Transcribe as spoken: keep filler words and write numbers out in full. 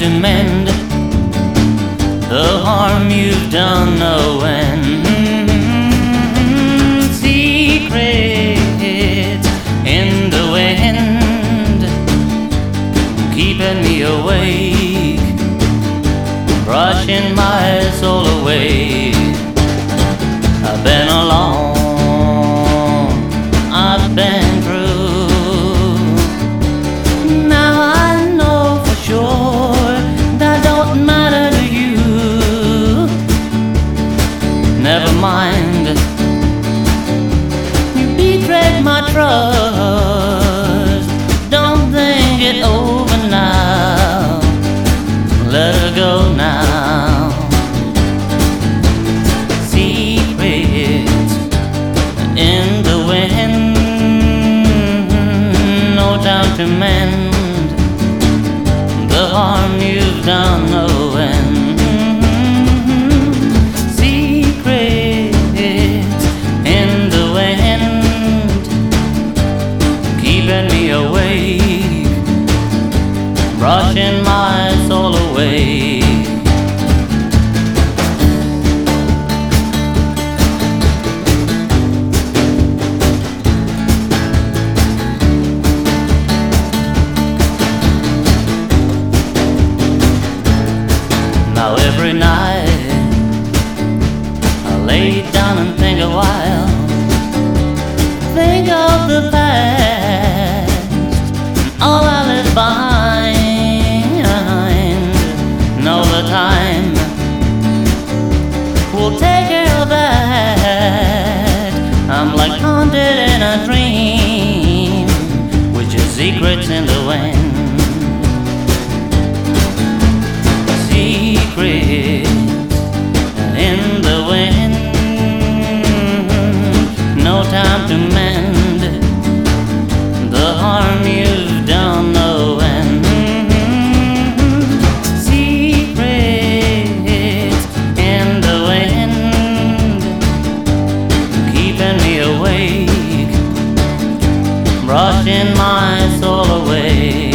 to mend the harm you've done. No end. Secrets in the wind, keeping me awake, brushing my soul away. I've been alone, I've been through. Now I know for sure that don't matter to you. Never mind, you betrayed my trust. Don't think it over now, let her go now. Secrets in the wind, no time to mend the harm you've done. No end. Secrets in the wind, keeping me awake, brushing my soul away. Now every night I lay down and think a while, think of the past and all I left behind. Know the time will take care of that. I'm like haunted in a dream with your secrets in the wind. Secrets in the wind, no time to mend the harm you've done. No end. Secrets in the wind, keeping me awake, brushing my soul away.